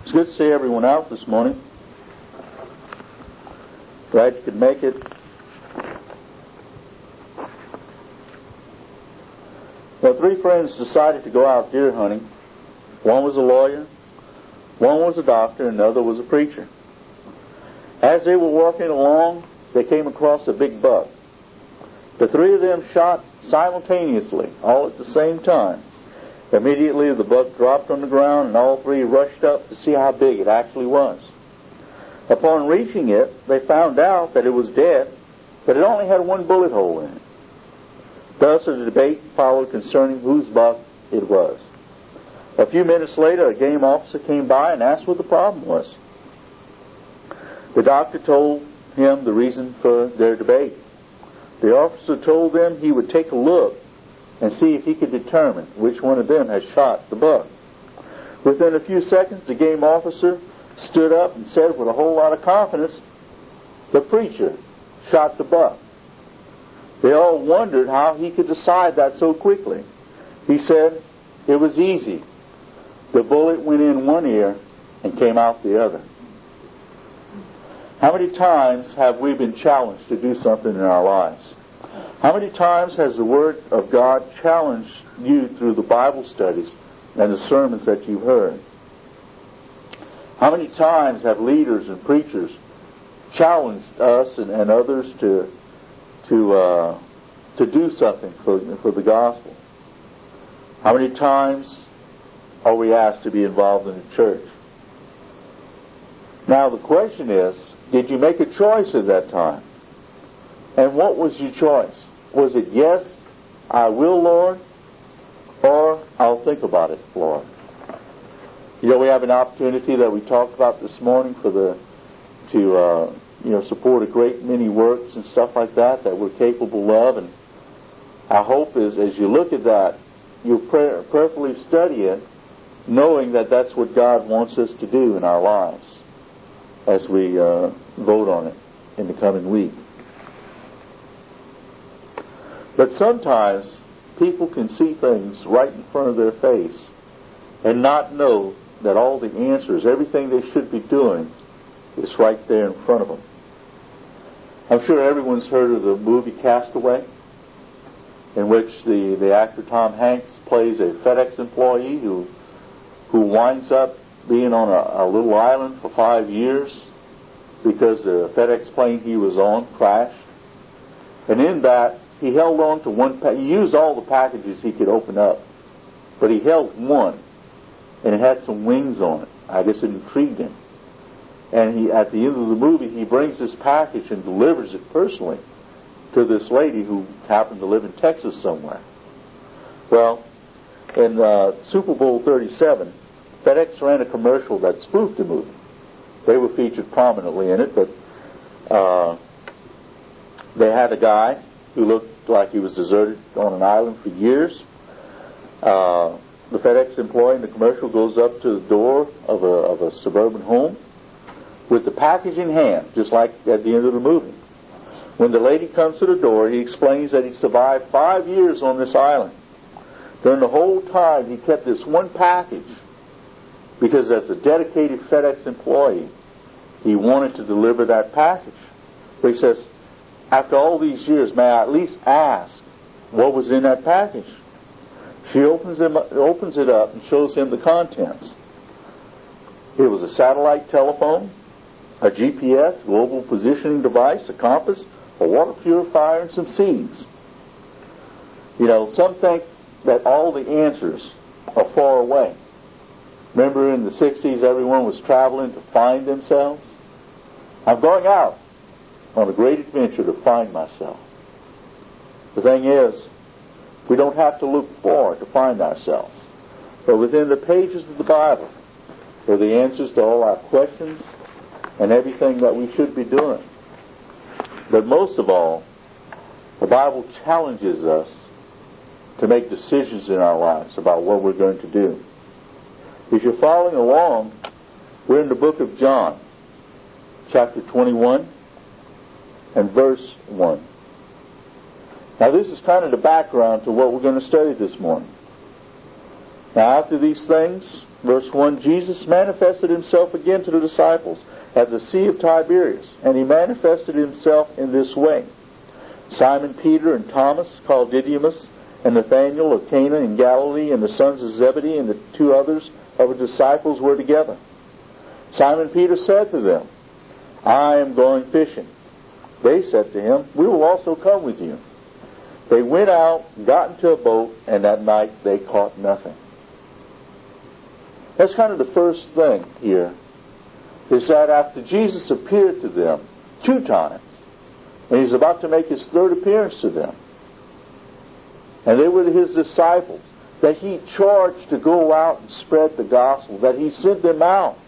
It's good to see everyone out this morning. Glad you could make it. Well, three friends decided to go out deer hunting. One was a lawyer, one was a doctor, and the other was a preacher. As they were walking along, they came across a big buck. The three of them shot simultaneously, all at the same time. Immediately the buck dropped on the ground, and all three rushed up to see how big it actually was. Upon reaching it, they found out that it was dead, but it only had one bullet hole in it. Thus a debate followed concerning whose buck it was. A few minutes later, a game officer came by and asked what the problem was. The doctor told him the reason for their debate. The officer told them he would take a look and see if he could determine which one of them had shot the buck. Within a few seconds, the game officer stood up and said with a whole lot of confidence, "The preacher shot the buck." They all wondered how he could decide that so quickly. He said, "It was easy. The bullet went in one ear and came out the other." How many times have we been challenged to do something in our lives? How many times has the Word of God challenged you through the Bible studies and the sermons that you've heard? How many times have leaders and preachers challenged us and others to do something for the gospel? How many times are we asked to be involved in the church? Now the question is, did you make a choice at that time? And what was your choice? Was it, yes, I will, Lord, or I'll think about it, Lord? You know, we have an opportunity that we talked about this morning to support a great many works and stuff like that we're capable of. And our hope is, as you look at that, you'll prayerfully study it, knowing that that's what God wants us to do in our lives as we vote on it in the coming week. But sometimes people can see things right in front of their face and not know that all the answers, everything they should be doing, is right there in front of them. I'm sure everyone's heard of the movie Castaway, in which the actor Tom Hanks plays a FedEx employee who winds up being on a little island for 5 years because the FedEx plane he was on crashed. And in that, he held on to one he used all the packages he could open up, but he held one, and it had some wings on it. I guess it intrigued him. And at the end of the movie, he brings this package and delivers it personally to this lady who happened to live in Texas somewhere. Well, in Super Bowl 37, FedEx ran a commercial that spoofed the movie. They were featured prominently in it, but they had a guy who looked like he was deserted on an island for years. The FedEx employee in the commercial goes up to the door of a suburban home with the package in hand, just like at the end of the movie. When the lady comes to the door, he explains that he survived 5 years on this island. During the whole time, he kept this one package because as a dedicated FedEx employee, he wanted to deliver that package. But he says, after all these years, may I at least ask what was in that package? She opens it up and shows him the contents. It was a satellite telephone, a GPS, global positioning device, a compass, a water purifier, and some seeds. You know, some think that all the answers are far away. Remember in the 60s, everyone was traveling to find themselves? I'm going out on a great adventure to find myself. The thing is, we don't have to look far to find ourselves. But within the pages of the Bible are the answers to all our questions and everything that we should be doing. But most of all, the Bible challenges us to make decisions in our lives about what we're going to do. If you're following along, we're in the book of John, chapter 21 and verse 1. Now this is kind of the background to what we're going to study this morning. Now after these things, verse 1, Jesus manifested himself again to the disciples at the Sea of Tiberias, and he manifested himself in this way. Simon Peter and Thomas, called Didymus, and Nathanael of Cana in Galilee, and the sons of Zebedee, and the two others of his disciples were together. Simon Peter said to them, I am going fishing. They said to him, we will also come with you. They went out, got into a boat, and that night they caught nothing. That's kind of the first thing here, is that after Jesus appeared to them 2 times, and he's about to make his 3rd appearance to them, and they were his disciples, that he charged to go out and spread the gospel, that he sent them out.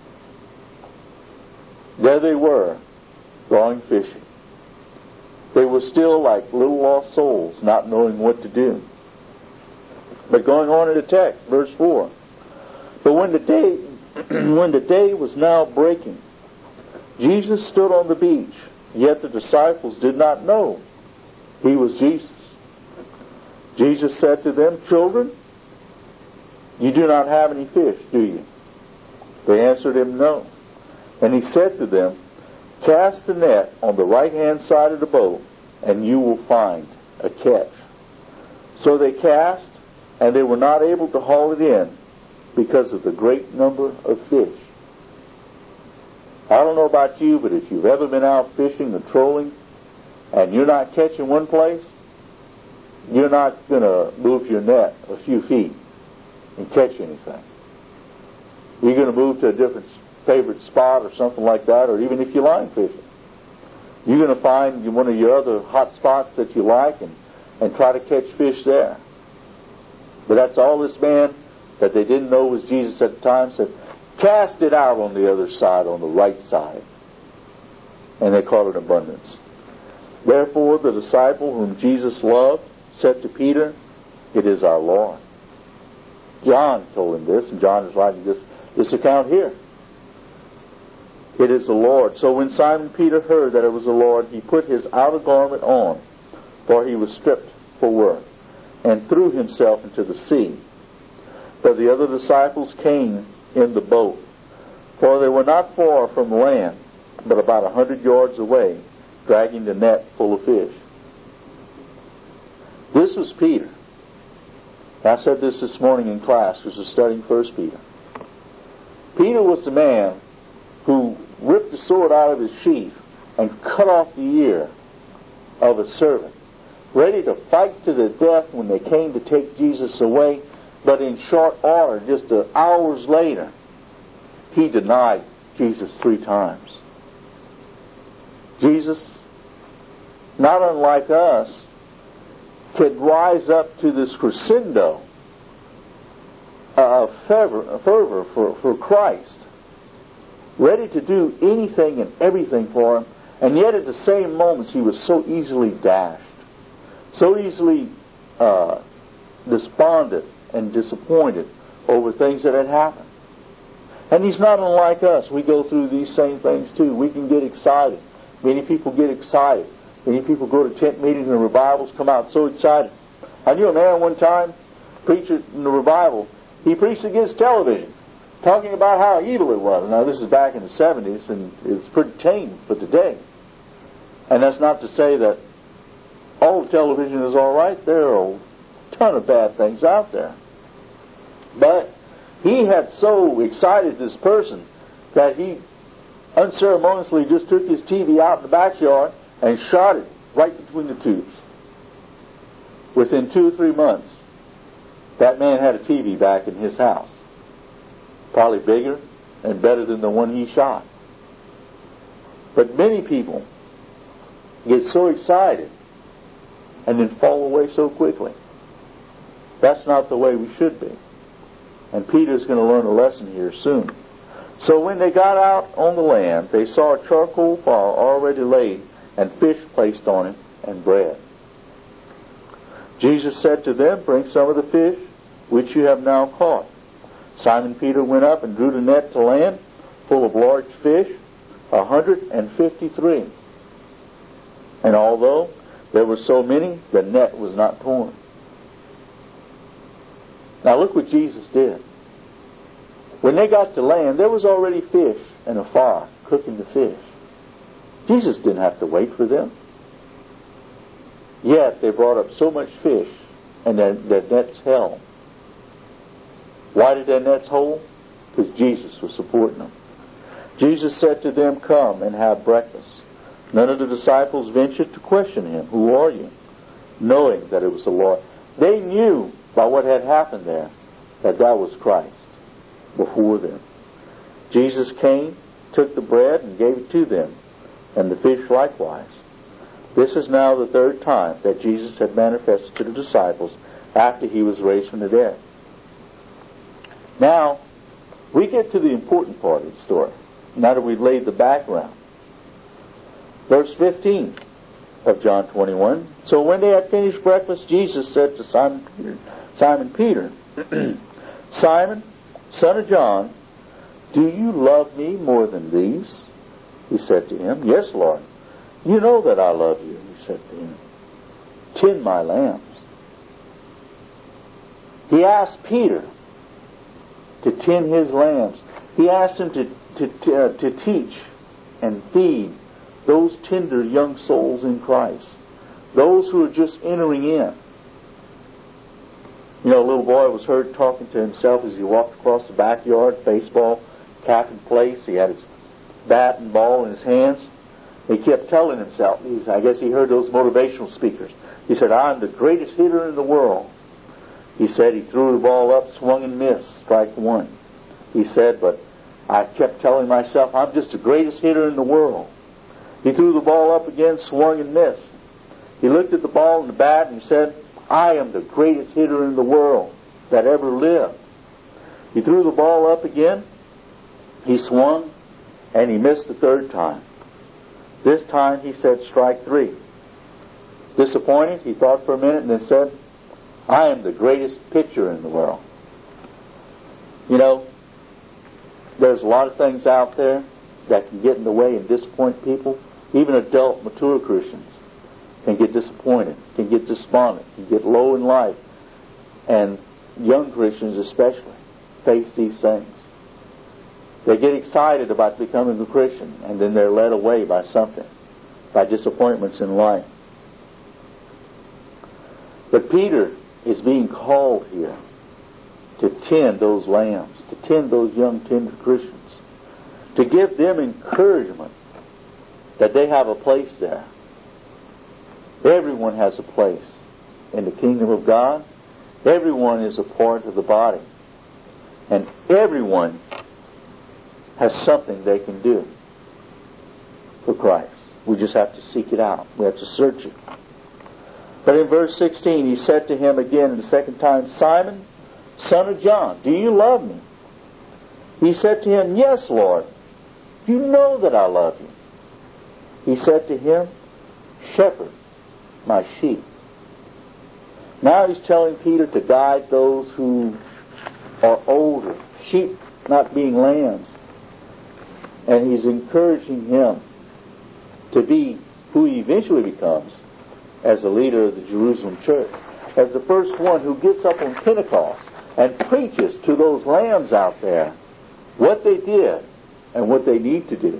There they were, going fishing. They were still like little lost souls, not knowing what to do. But going on in the text, verse 4. But when the day was now breaking, Jesus stood on the beach, yet the disciples did not know he was Jesus. Jesus said to them, children, you do not have any fish, do you? They answered him, no. And he said to them, cast the net on the right-hand side of the boat, and you will find a catch. So they cast, and they were not able to haul it in because of the great number of fish. I don't know about you, but if you've ever been out fishing or trolling, and you're not catching one place, you're not going to move your net a few feet and catch anything. You're going to move to a different favorite spot or something like that, or even if you're line fishing. You're going to find one of your other hot spots that you like and try to catch fish there. But that's all this man that they didn't know was Jesus at the time said, cast it out on the other side, on the right side. And they caught an abundance. Therefore the disciple whom Jesus loved said to Peter, it is our Lord. John told him this, and John is writing this account here. It is the Lord. So when Simon Peter heard that it was the Lord, he put his outer garment on, for he was stripped for work, and threw himself into the sea. But the other disciples came in the boat, for they were not far from land, but about 100 yards away, dragging the net full of fish. This was Peter. I said this morning in class, because we're studying 1 Peter. Peter was the man who ripped the sword out of his sheath and cut off the ear of a servant, ready to fight to the death when they came to take Jesus away. But in short order, just hours later, he denied Jesus 3 times. Jesus, not unlike us, could rise up to this crescendo of fervor for Christ, ready to do anything and everything for him, and yet at the same moments he was so easily dashed, so easily despondent and disappointed over things that had happened. And he's not unlike us. We go through these same things too. We can get excited. Many people get excited. Many people go to tent meetings and revivals, come out so excited. I knew a man one time, preacher in the revival, he preached against television, talking about how evil it was. Now this is back in the 70s, and it's pretty tame for today. And that's not to say that all the television is all right. There are a ton of bad things out there. But he had so excited this person that he unceremoniously just took his TV out in the backyard and shot it right between the tubes. Within 2 or 3 months, that man had a TV back in his house. Probably bigger and better than the one he shot. But many people get so excited and then fall away so quickly. That's not the way we should be. And Peter's going to learn a lesson here soon. So when they got out on the land, they saw a charcoal fire already laid, and fish placed on it, and bread. Jesus said to them, bring some of the fish which you have now caught. Simon Peter went up and drew the net to land, full of large fish, 153. And although there were so many, the net was not torn. Now look what Jesus did. When they got to land, there was already fish and a fire cooking the fish. Jesus didn't have to wait for them. Yet they brought up so much fish and their nets held. Why did their nets hold? Because Jesus was supporting them. Jesus said to them, "Come and have breakfast." None of the disciples ventured to question him, "Who are you?" knowing that it was the Lord. They knew by what had happened there that was Christ before them. Jesus came, took the bread and gave it to them, and the fish likewise. This is now the third time that Jesus had manifested to the disciples after he was raised from the dead. Now, we get to the important part of the story, now that we've laid the background. Verse 15 of John 21. So when they had finished breakfast, Jesus said to Simon Peter, "Simon, son of John, do you love me more than these?" He said to him, "Yes, Lord. You know that I love you." He said to him, "Tend my lambs." He asked Peter to tend his lambs. He asked him to teach and feed those tender young souls in Christ, those who are just entering in. You know, a little boy was heard talking to himself as he walked across the backyard, baseball cap in place. He had his bat and ball in his hands. He kept telling himself, I guess he heard those motivational speakers. He said, "I'm the greatest hitter in the world." He said he threw the ball up, swung and missed, strike one. He said, "But I kept telling myself, I'm just the greatest hitter in the world." He threw the ball up again, swung and missed. He looked at the ball and the bat and he said, "I am the greatest hitter in the world that ever lived." He threw the ball up again. He swung and he missed the third time. This time he said, "Strike three." Disappointed, he thought for a minute and then said, "I am the greatest pitcher in the world." You know, there's a lot of things out there that can get in the way and disappoint people. Even adult, mature Christians can get disappointed, can get despondent, can get low in life. And young Christians especially face these things. They get excited about becoming a Christian, and then they're led away by something, by disappointments in life. But Peter is being called here to tend those lambs, to tend those young tender Christians, to give them encouragement that they have a place there. Everyone has a place in the kingdom of God. Everyone is a part of the body. And everyone has something they can do for Christ. We just have to seek it out. We have to search it. But in verse 16, he said to him again the second time, "Simon, son of John, do you love me?" He said to him, "Yes, Lord. You know that I love you." He said to him, "Shepherd my sheep." Now he's telling Peter to guide those who are older, sheep not being lambs. And he's encouraging him to be who he eventually becomes as the leader of the Jerusalem church, as the first one who gets up on Pentecost and preaches to those lambs out there what they did and what they need to do.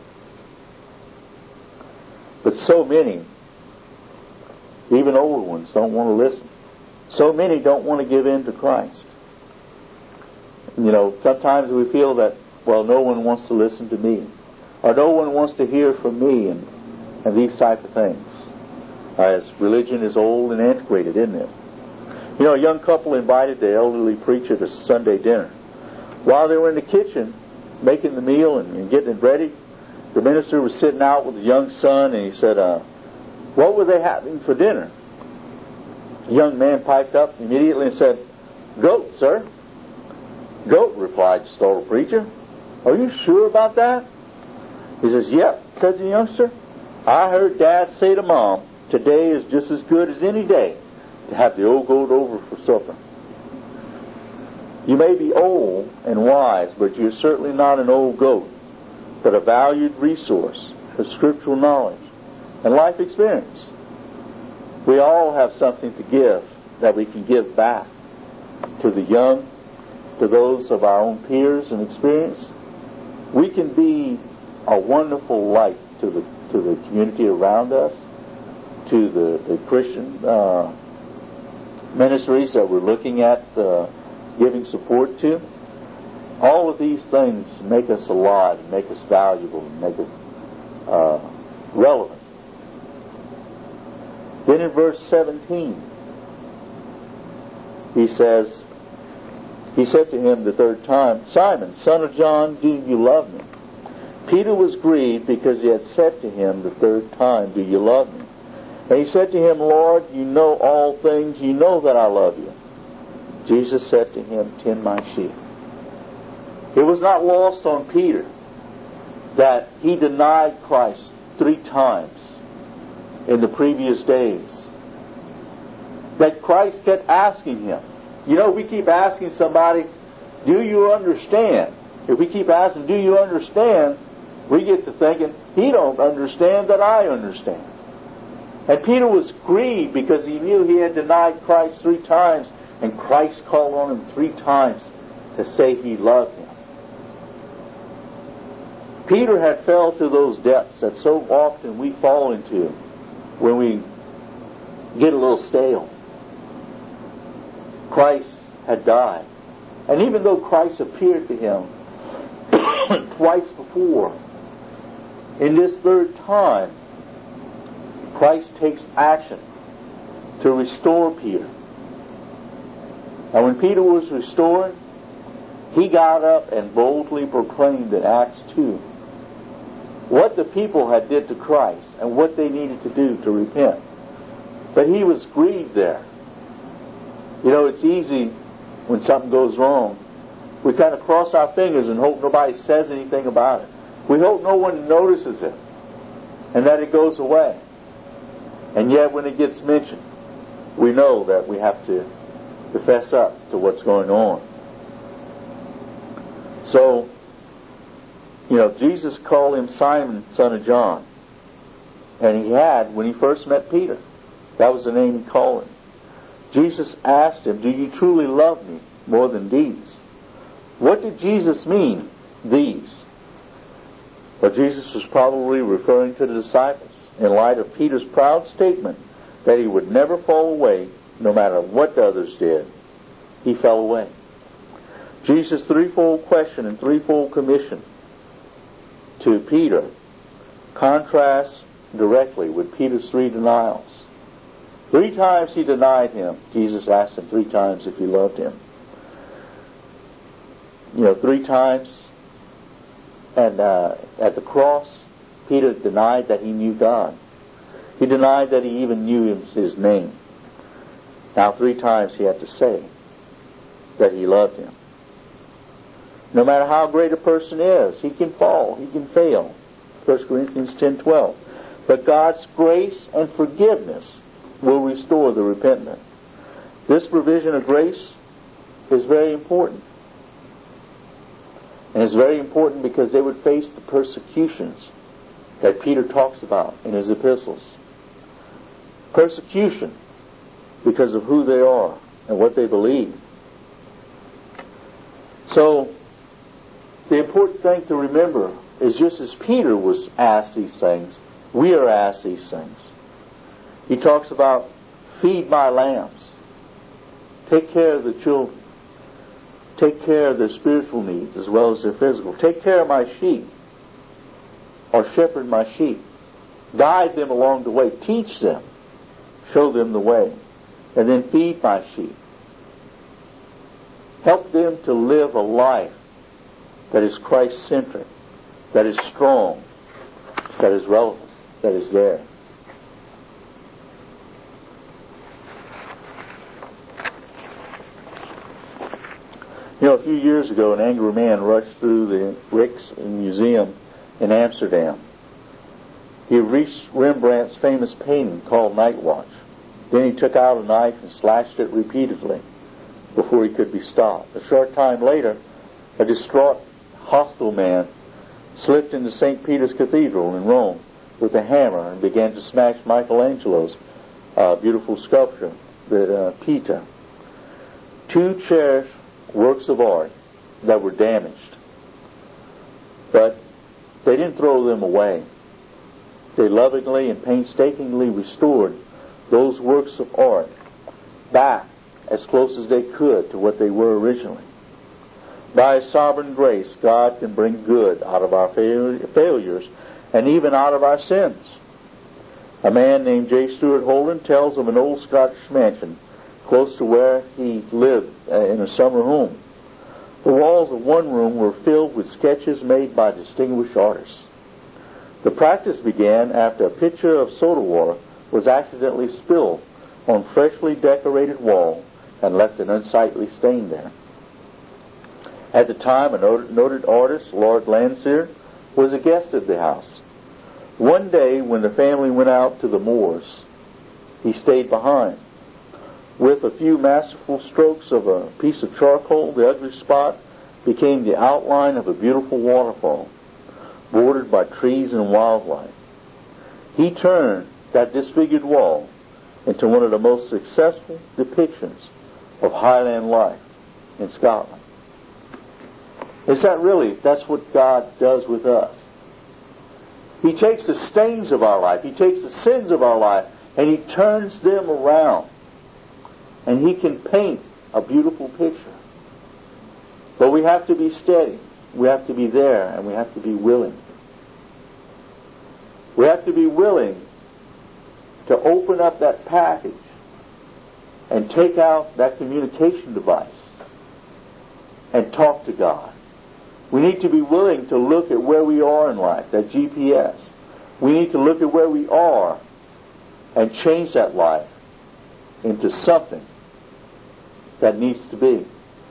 But so many, even older ones, don't want to listen. So many don't want to give in to Christ. You know, sometimes we feel that, well, no one wants to listen to me, or no one wants to hear from me, and these type of things. As religion is old and antiquated, isn't it? You know, a young couple invited the elderly preacher to Sunday dinner. While they were in the kitchen making the meal and getting it ready, the minister was sitting out with the young son, and he said, "What were they having for dinner?" The young man piped up immediately and said, "Goat, sir." "Goat," replied the startled preacher. "Are you sure about that?" He says, "Yep," said the youngster. "I heard Dad say to Mom, today is just as good as any day to have the old goat over for supper." You may be old and wise, but you're certainly not an old goat, but a valued resource of scriptural knowledge and life experience. We all have something to give that we can give back to the young, to those of our own peers and experience, we can be a wonderful light to the community around us, to the Christian ministries that we're looking at giving support to. All of these things make us alive, and make us valuable, and make us relevant. Then in verse 17, he said to him the third time, Simon, son of John, do you love me? Peter was grieved because he had said to him the third time, do you love me? And he said to him, Lord, you know all things. You know that I love you. Jesus said to him, tend my sheep. It was not lost on Peter that he denied Christ 3 times in the previous days. That Christ kept asking him. You know, we keep asking somebody, do you understand? If we keep asking, do you understand? We get to thinking, he don't understand that I understand. And Peter was grieved because he knew he had denied Christ 3 times, and Christ called on him 3 times to say he loved him. Peter had fell to those depths that so often we fall into when we get a little stale. Christ had died. And even though Christ appeared to him twice before, in this third time, Christ takes action to restore Peter. And when Peter was restored, he got up and boldly proclaimed in Acts 2 what the people had did to Christ and what they needed to do to repent. But he was grieved there. You know, it's easy when something goes wrong. We kind of cross our fingers and hope nobody says anything about it. We hope no one notices it and that it goes away. And yet when it gets mentioned, we know that we have to fess up to what's going on. So, you know, Jesus called him Simon, son of John. And he had, when he first met Peter, that was the name he called him. Jesus asked him, do you truly love me more than these? What did Jesus mean, these? Well, Jesus was probably referring to the disciples in light of Peter's proud statement that he would never fall away no matter what the others did. He fell away. Jesus' threefold question and threefold commission to Peter contrasts directly with Peter's 3 denials. 3 times he denied him. Jesus asked him 3 times if he loved him. You know, 3 times. And at the cross, Peter denied that he knew God. He denied that he even knew his name. Now 3 times he had to say that he loved him. No matter how great a person is, he can fall, he can fail. 1 Corinthians 10:12. But God's grace and forgiveness will restore the repentant. This provision of grace is very important. And it's very important because they would face the persecutions that Peter talks about in his epistles. Persecution because of who they are and what they believe. So, the important thing to remember is just as Peter was asked these things, we are asked these things. He talks about, feed my lambs. Take care of the children. Take care of their spiritual needs as well as their physical. Take care of my sheep. Or shepherd my sheep. Guide them along the way. Teach them. Show them the way. And then feed my sheep. Help them to live a life that is Christ-centric, that is strong, that is relevant, that is there. You know, a few years ago, an angry man rushed through the Rijksmuseum in Amsterdam. He reached Rembrandt's famous painting called Night Watch. Then he took out a knife and slashed it repeatedly before he could be stopped. A short time later, a distraught, hostile man slipped into St. Peter's Cathedral in Rome with a hammer and began to smash Michelangelo's beautiful sculpture, the Pieta. 2 cherished works of art that were damaged. But they didn't throw them away. They lovingly and painstakingly restored those works of art back as close as they could to what they were originally. By His sovereign grace, God can bring good out of our failures and even out of our sins. A man named J. Stuart Holden tells of an old Scottish mansion close to where he lived in a summer home. The walls of one room were filled with sketches made by distinguished artists. The practice began after a pitcher of soda water was accidentally spilled on freshly decorated wall and left an unsightly stain there. At the time, a noted artist, Lord Landseer, was a guest at the house. One day, when the family went out to the moors, he stayed behind. With a few masterful strokes of a piece of charcoal, the ugly spot became the outline of a beautiful waterfall, bordered by trees and wildlife. He turned that disfigured wall into one of the most successful depictions of Highland life in Scotland. That's what God does with us. He takes the stains of our life, He takes the sins of our life, and He turns them around. And He can paint a beautiful picture. But we have to be steady. We have to be there, and we have to be willing. We have to be willing to open up that package and take out that communication device and talk to God. We need to be willing to look at where we are in life, that GPS. We need to look at where we are and change that life into something that needs to be.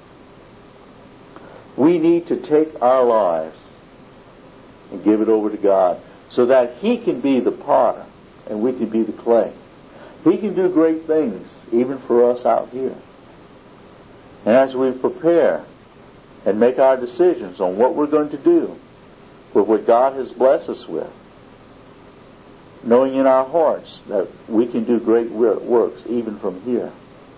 We need to take our lives and give it over to God so that He can be the potter and we can be the clay. He can do great things even for us out here. And as we prepare and make our decisions on what we're going to do with what God has blessed us with, knowing in our hearts that we can do great works even from here.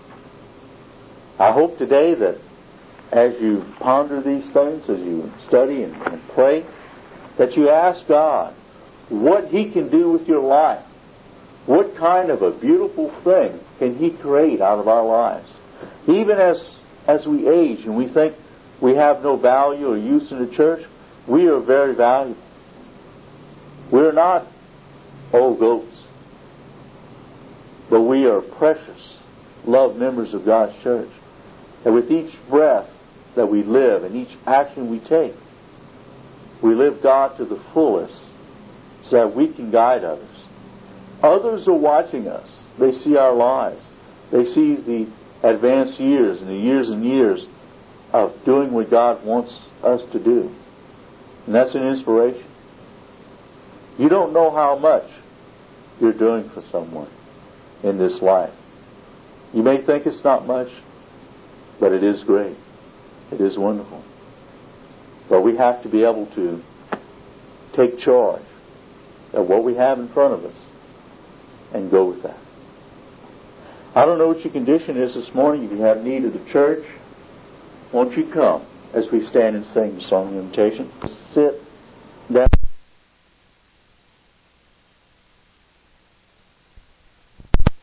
I hope today that as you ponder these things, as you study and pray, that you ask God what He can do with your life. What kind of a beautiful thing can He create out of our lives? Even as we age and we think we have no value or use in the church, we are very valuable. We're not old goats, but we are precious, loved members of God's church. And with each breath that we live and each action we take, we live God to the fullest so that we can guide others. Others are watching us. They see our lives. They see the advanced years and years of doing what God wants us to do. And that's an inspiration. You don't know how much you're doing for someone in this life. You may think it's not much, but it is great. It is wonderful. But we have to be able to take charge of what we have in front of us and go with that. I don't know what your condition is this morning. If you have need of the church, won't you come as we stand and sing the song of invitation?